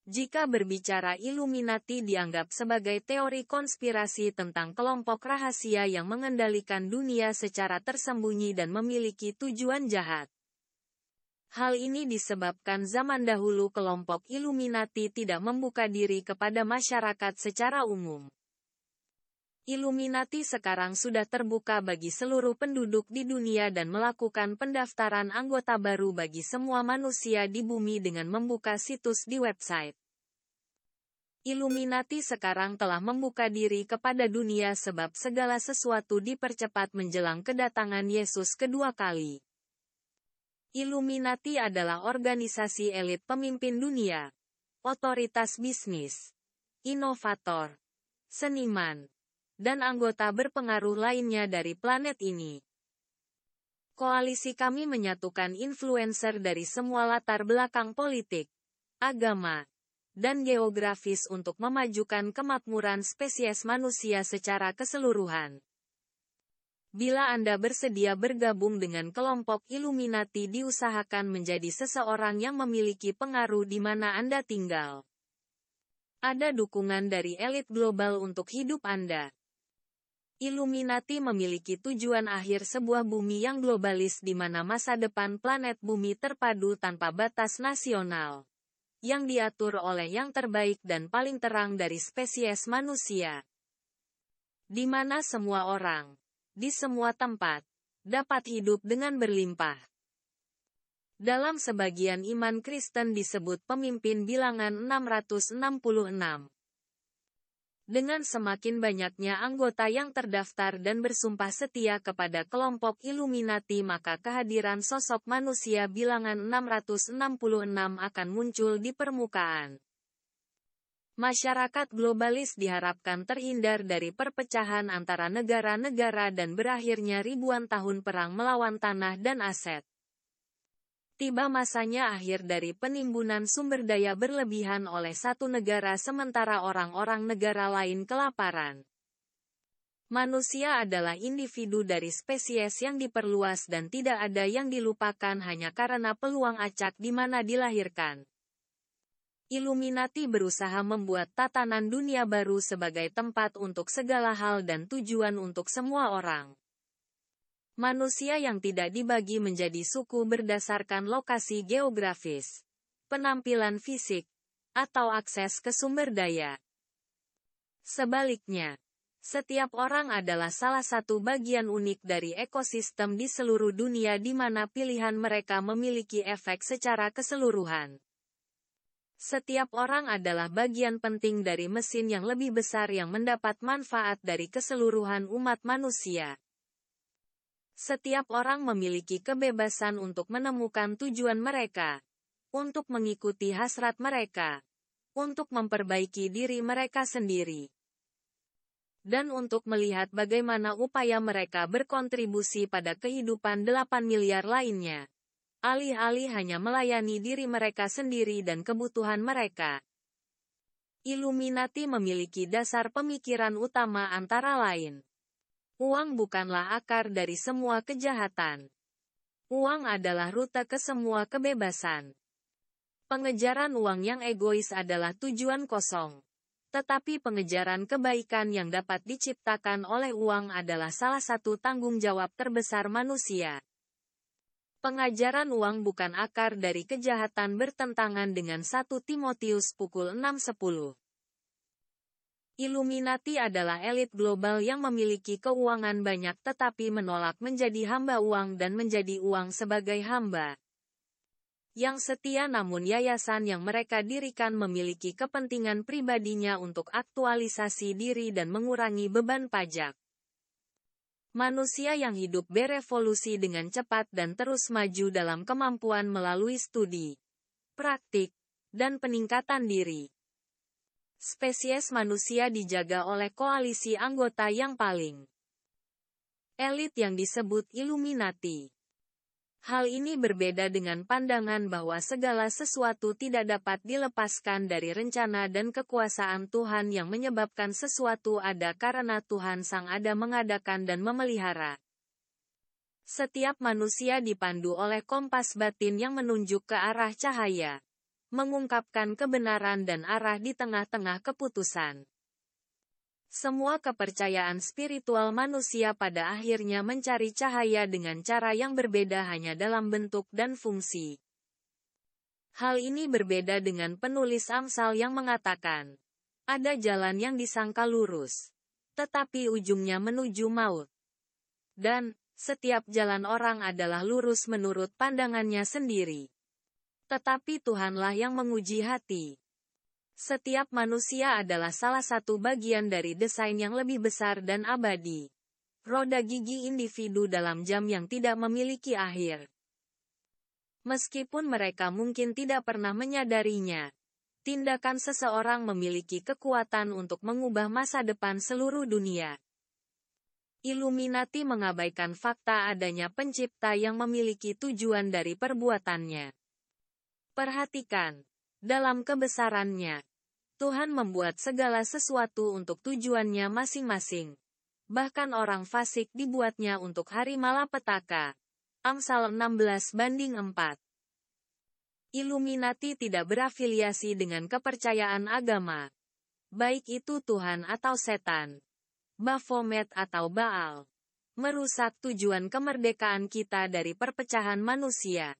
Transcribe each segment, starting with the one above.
Jika berbicara Illuminati dianggap sebagai teori konspirasi tentang kelompok rahasia yang mengendalikan dunia secara tersembunyi dan memiliki tujuan jahat. Hal ini disebabkan zaman dahulu kelompok Illuminati tidak membuka diri kepada masyarakat secara umum. Illuminati sekarang sudah terbuka bagi seluruh penduduk di dunia dan melakukan pendaftaran anggota baru bagi semua manusia di bumi dengan membuka situs di website. Illuminati sekarang telah membuka diri kepada dunia sebab segala sesuatu dipercepat menjelang kedatangan Yesus kedua kali. Illuminati adalah organisasi elit pemimpin dunia, otoritas bisnis, inovator, seniman, dan anggota berpengaruh lainnya dari planet ini. Koalisi kami menyatukan influencer dari semua latar belakang politik, agama, dan geografis untuk memajukan kemakmuran spesies manusia secara keseluruhan. Bila Anda bersedia bergabung dengan kelompok Illuminati, diusahakan menjadi seseorang yang memiliki pengaruh di mana Anda tinggal. Ada dukungan dari elit global untuk hidup Anda. Illuminati memiliki tujuan akhir sebuah bumi yang globalis di mana masa depan planet bumi terpadu tanpa batas nasional, yang diatur oleh yang terbaik dan paling terang dari spesies manusia. Di mana semua orang, di semua tempat, dapat hidup dengan berlimpah. Dalam sebagian iman Kristen disebut pemimpin bilangan 666. Dengan semakin banyaknya anggota yang terdaftar dan bersumpah setia kepada kelompok Illuminati, maka kehadiran sosok manusia bilangan 666 akan muncul di permukaan. Masyarakat globalis diharapkan terhindar dari perpecahan antara negara-negara dan berakhirnya ribuan tahun perang melawan tanah dan aset. Tiba masanya akhir dari penimbunan sumber daya berlebihan oleh satu negara sementara orang-orang negara lain kelaparan. Manusia adalah individu dari spesies yang diperluas dan tidak ada yang dilupakan hanya karena peluang acak di mana dilahirkan. Illuminati berusaha membuat tatanan dunia baru sebagai tempat untuk segala hal dan tujuan untuk semua orang. Manusia yang tidak dibagi menjadi suku berdasarkan lokasi geografis, penampilan fisik, atau akses ke sumber daya. Sebaliknya, setiap orang adalah salah satu bagian unik dari ekosistem di seluruh dunia di mana pilihan mereka memiliki efek secara keseluruhan. Setiap orang adalah bagian penting dari mesin yang lebih besar yang mendapat manfaat dari keseluruhan umat manusia. Setiap orang memiliki kebebasan untuk menemukan tujuan mereka, untuk mengikuti hasrat mereka, untuk memperbaiki diri mereka sendiri, dan untuk melihat bagaimana upaya mereka berkontribusi pada kehidupan 8 miliar lainnya, alih-alih hanya melayani diri mereka sendiri dan kebutuhan mereka. Illuminati memiliki dasar pemikiran utama antara lain. Uang bukanlah akar dari semua kejahatan. Uang adalah rute ke semua kebebasan. Pengejaran uang yang egois adalah tujuan kosong. Tetapi pengejaran kebaikan yang dapat diciptakan oleh uang adalah salah satu tanggung jawab terbesar manusia. Pengajaran uang bukan akar dari kejahatan bertentangan dengan 1 Timotius pukul 6:10. Illuminati adalah elit global yang memiliki keuangan banyak tetapi menolak menjadi hamba uang dan menjadi uang sebagai hamba. Yang setia namun yayasan yang mereka dirikan memiliki kepentingan pribadinya untuk aktualisasi diri dan mengurangi beban pajak. Manusia yang hidup berevolusi dengan cepat dan terus maju dalam kemampuan melalui studi, praktik, dan peningkatan diri. Spesies manusia dijaga oleh koalisi anggota yang paling elit yang disebut Illuminati. Hal ini berbeda dengan pandangan bahwa segala sesuatu tidak dapat dilepaskan dari rencana dan kekuasaan Tuhan yang menyebabkan sesuatu ada karena Tuhan Sang Ada mengadakan dan memelihara. Setiap manusia dipandu oleh kompas batin yang menunjuk ke arah cahaya, mengungkapkan kebenaran dan arah di tengah-tengah keputusan. Semua kepercayaan spiritual manusia pada akhirnya mencari cahaya dengan cara yang berbeda hanya dalam bentuk dan fungsi. Hal ini berbeda dengan penulis Amsal yang mengatakan, ada jalan yang disangka lurus, tetapi ujungnya menuju maut. Dan, setiap jalan orang adalah lurus menurut pandangannya sendiri. Tetapi Tuhanlah yang menguji hati. Setiap manusia adalah salah satu bagian dari desain yang lebih besar dan abadi. Roda gigi individu dalam jam yang tidak memiliki akhir. Meskipun mereka mungkin tidak pernah menyadarinya, tindakan seseorang memiliki kekuatan untuk mengubah masa depan seluruh dunia. Illuminati mengabaikan fakta adanya pencipta yang memiliki tujuan dari perbuatannya. Perhatikan, dalam kebesarannya, Tuhan membuat segala sesuatu untuk tujuannya masing-masing. Bahkan orang fasik dibuatnya untuk hari malapetaka. Amsal 16:4. Illuminati tidak berafiliasi dengan kepercayaan agama. Baik itu Tuhan atau setan, Baphomet atau Baal. Merusak tujuan kemerdekaan kita dari perpecahan manusia.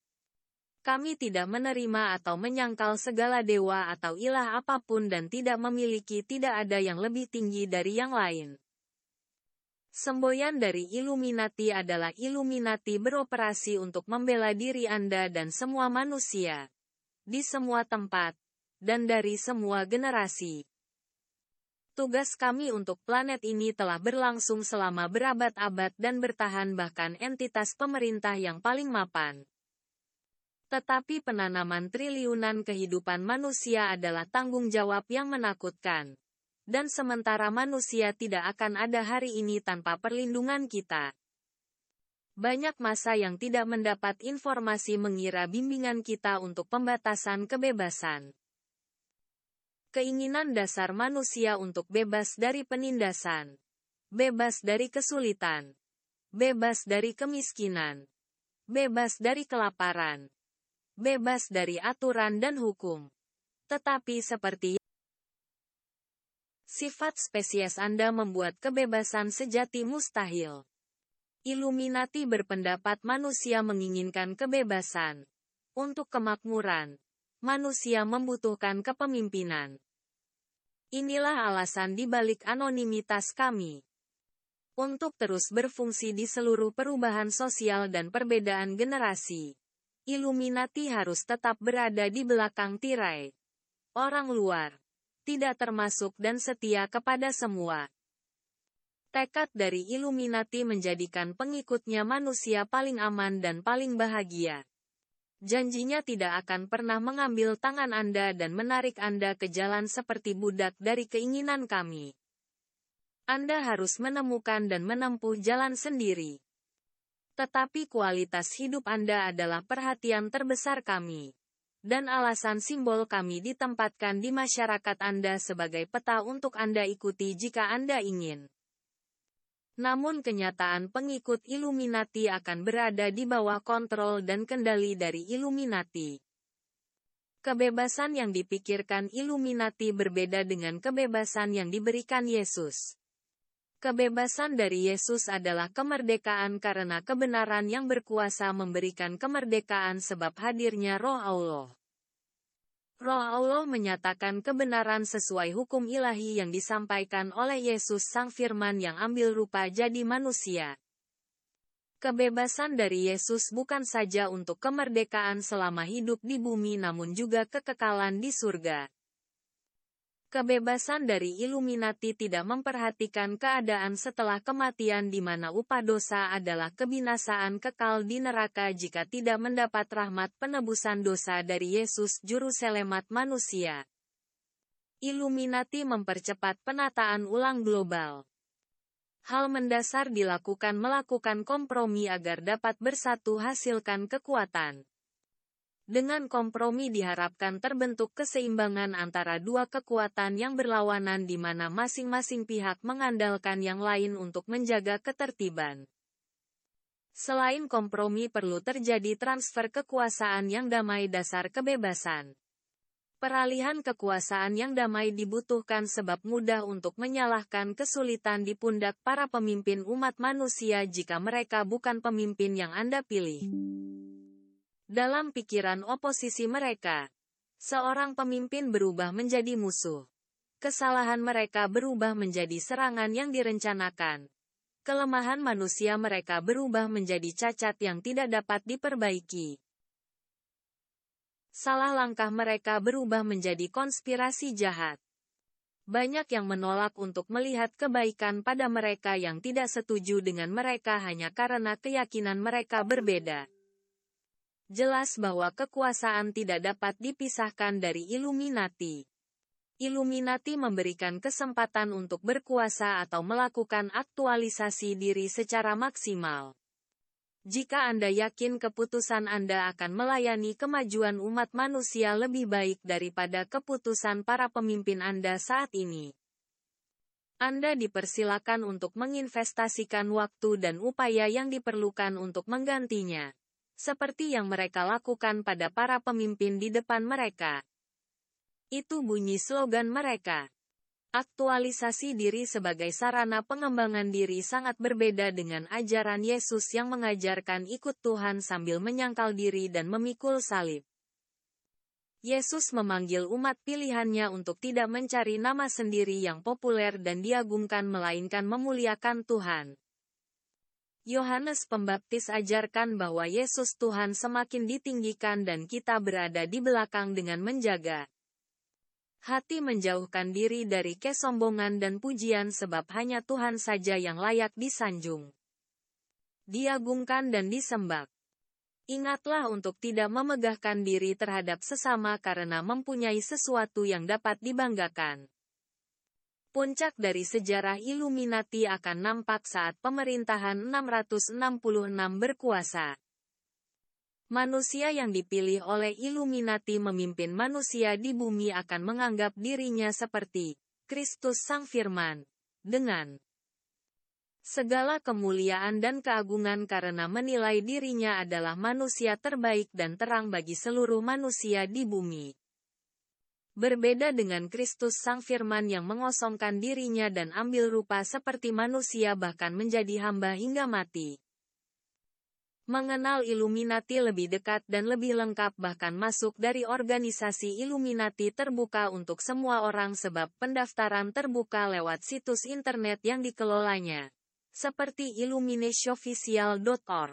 Kami tidak menerima atau menyangkal segala dewa atau ilah apapun dan tidak ada yang lebih tinggi dari yang lain. Semboyan dari Illuminati adalah Illuminati beroperasi untuk membela diri Anda dan semua manusia. Di semua tempat. Dan dari semua generasi. Tugas kami untuk planet ini telah berlangsung selama berabad-abad dan bertahan bahkan entitas pemerintah yang paling mapan. Tetapi penanaman triliunan kehidupan manusia adalah tanggung jawab yang menakutkan. Dan sementara manusia tidak akan ada hari ini tanpa perlindungan kita. Banyak masa yang tidak mendapat informasi mengira bimbingan kita untuk pembatasan kebebasan. Keinginan dasar manusia untuk bebas dari penindasan. Bebas dari kesulitan. Bebas dari kemiskinan. Bebas dari kelaparan. Bebas dari aturan dan hukum. Tetapi seperti sifat spesies Anda membuat kebebasan sejati mustahil. Illuminati berpendapat manusia menginginkan kebebasan. Untuk kemakmuran, manusia membutuhkan kepemimpinan. Inilah alasan dibalik anonimitas kami. Untuk terus berfungsi di seluruh perubahan sosial dan perbedaan generasi. Illuminati harus tetap berada di belakang tirai. Orang luar. Tidak termasuk dan setia kepada semua. Tekad dari Illuminati menjadikan pengikutnya manusia paling aman dan paling bahagia. Janjinya tidak akan pernah mengambil tangan Anda dan menarik Anda ke jalan seperti budak dari keinginan kami. Anda harus menemukan dan menempuh jalan sendiri. Tetapi kualitas hidup Anda adalah perhatian terbesar kami. Dan alasan simbol kami ditempatkan di masyarakat Anda sebagai peta untuk Anda ikuti jika Anda ingin. Namun kenyataan pengikut Illuminati akan berada di bawah kontrol dan kendali dari Illuminati. Kebebasan yang dipikirkan Illuminati berbeda dengan kebebasan yang diberikan Yesus. Kebebasan dari Yesus adalah kemerdekaan karena kebenaran yang berkuasa memberikan kemerdekaan sebab hadirnya Roh Allah. Roh Allah menyatakan kebenaran sesuai hukum ilahi yang disampaikan oleh Yesus Sang Firman yang ambil rupa jadi manusia. Kebebasan dari Yesus bukan saja untuk kemerdekaan selama hidup di bumi namun juga kekekalan di surga. Kebebasan dari Illuminati tidak memperhatikan keadaan setelah kematian di mana upah dosa adalah kebinasaan kekal di neraka jika tidak mendapat rahmat penebusan dosa dari Yesus Juru Selamat manusia. Illuminati mempercepat penataan ulang global. Hal mendasar dilakukan melakukan kompromi agar dapat bersatu hasilkan kekuatan. Dengan kompromi diharapkan terbentuk keseimbangan antara dua kekuatan yang berlawanan di mana masing-masing pihak mengandalkan yang lain untuk menjaga ketertiban. Selain kompromi perlu terjadi transfer kekuasaan yang damai dasar kebebasan. Peralihan kekuasaan yang damai dibutuhkan sebab mudah untuk menyalahkan kesulitan di pundak para pemimpin umat manusia jika mereka bukan pemimpin yang Anda pilih. Dalam pikiran oposisi mereka, seorang pemimpin berubah menjadi musuh. Kesalahan mereka berubah menjadi serangan yang direncanakan. Kelemahan manusia mereka berubah menjadi cacat yang tidak dapat diperbaiki. Salah langkah mereka berubah menjadi konspirasi jahat. Banyak yang menolak untuk melihat kebaikan pada mereka yang tidak setuju dengan mereka hanya karena keyakinan mereka berbeda. Jelas bahwa kekuasaan tidak dapat dipisahkan dari Illuminati. Illuminati memberikan kesempatan untuk berkuasa atau melakukan aktualisasi diri secara maksimal. Jika Anda yakin keputusan Anda akan melayani kemajuan umat manusia lebih baik daripada keputusan para pemimpin Anda saat ini, Anda dipersilakan untuk menginvestasikan waktu dan upaya yang diperlukan untuk menggantinya, seperti yang mereka lakukan pada para pemimpin di depan mereka. Itu bunyi slogan mereka. Aktualisasi diri sebagai sarana pengembangan diri sangat berbeda dengan ajaran Yesus yang mengajarkan ikut Tuhan sambil menyangkal diri dan memikul salib. Yesus memanggil umat pilihannya untuk tidak mencari nama sendiri yang populer dan diagungkan melainkan memuliakan Tuhan. Yohanes Pembaptis ajarkan bahwa Yesus Tuhan semakin ditinggikan dan kita berada di belakang dengan menjaga hati, menjauhkan diri dari kesombongan dan pujian sebab hanya Tuhan saja yang layak disanjung, diagungkan dan disembah. Ingatlah untuk tidak memegahkan diri terhadap sesama karena mempunyai sesuatu yang dapat dibanggakan. Puncak dari sejarah Illuminati akan nampak saat pemerintahan 666 berkuasa. Manusia yang dipilih oleh Illuminati memimpin manusia di bumi akan menganggap dirinya seperti Kristus Sang Firman, dengan segala kemuliaan dan keagungan karena menilai dirinya adalah manusia terbaik dan terang bagi seluruh manusia di bumi. Berbeda dengan Kristus Sang Firman yang mengosongkan dirinya dan ambil rupa seperti manusia bahkan menjadi hamba hingga mati. Mengenal Illuminati lebih dekat dan lebih lengkap bahkan masuk dari organisasi Illuminati terbuka untuk semua orang sebab pendaftaran terbuka lewat situs internet yang dikelolanya, seperti illuminatiofficial.org.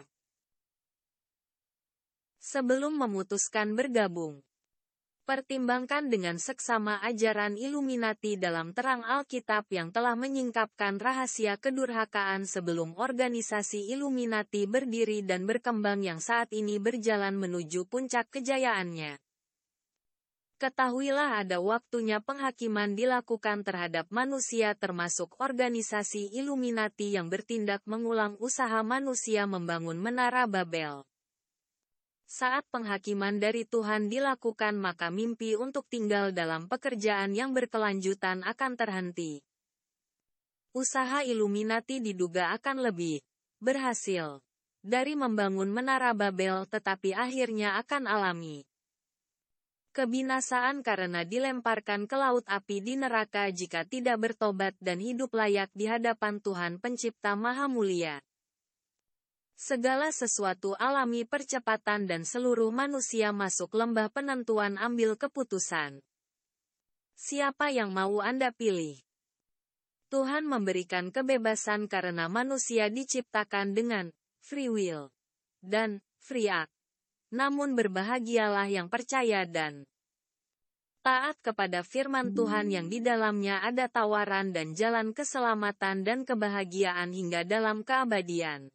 Sebelum memutuskan bergabung, pertimbangkan dengan seksama ajaran Illuminati dalam terang Alkitab yang telah menyingkapkan rahasia kedurhakaan sebelum organisasi Illuminati berdiri dan berkembang yang saat ini berjalan menuju puncak kejayaannya. Ketahuilah ada waktunya penghakiman dilakukan terhadap manusia termasuk organisasi Illuminati yang bertindak mengulang usaha manusia membangun Menara Babel. Saat penghakiman dari Tuhan dilakukan maka mimpi untuk tinggal dalam pekerjaan yang berkelanjutan akan terhenti. Usaha Illuminati diduga akan lebih berhasil dari membangun Menara Babel tetapi akhirnya akan alami kebinasaan karena dilemparkan ke laut api di neraka jika tidak bertobat dan hidup layak di hadapan Tuhan Pencipta Maha Mulia. Segala sesuatu alami percepatan dan seluruh manusia masuk lembah penentuan ambil keputusan. Siapa yang mau Anda pilih? Tuhan memberikan kebebasan karena manusia diciptakan dengan free will dan free act. Namun berbahagialah yang percaya dan taat kepada firman Tuhan yang di dalamnya ada tawaran dan jalan keselamatan dan kebahagiaan hingga dalam keabadian.